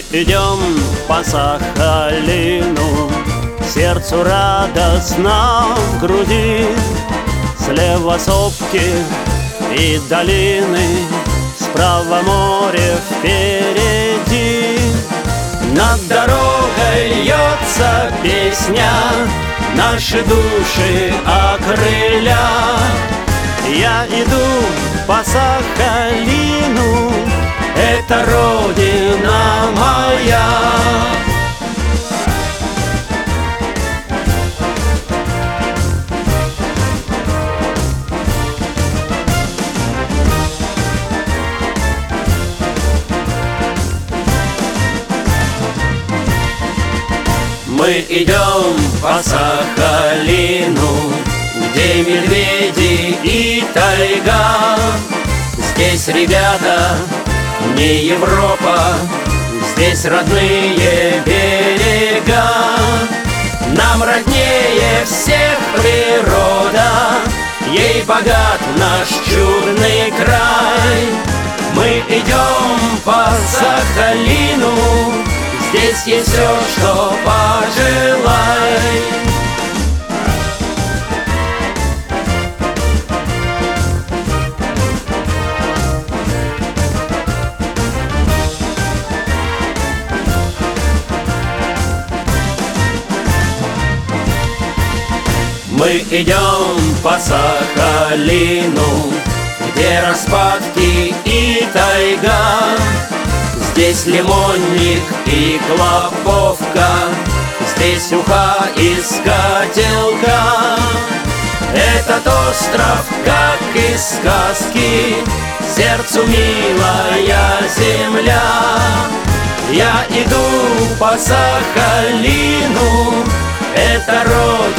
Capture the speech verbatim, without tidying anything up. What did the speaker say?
идем по Сахалину, сердцу радостно в груди. Слева сопки и долины, справа море впереди. Над дорогой льется песня, наши души окрыля. Я иду по Сахалину, это родина моя. Мы идем по Сахалину, где медведи и тайга. Здесь, ребята, не Европа, здесь родные берега. Нам роднее всех природа, ей богат наш чудный край. Мы идем по Сахалину, здесь есть все, что пожелай. Мы идем по Сахалину, где распадки и тайга. Здесь лимонник и клоповка, здесь уха из котелка. Этот остров, как из сказки, сердцу милая земля. Я иду по Сахалину, это родина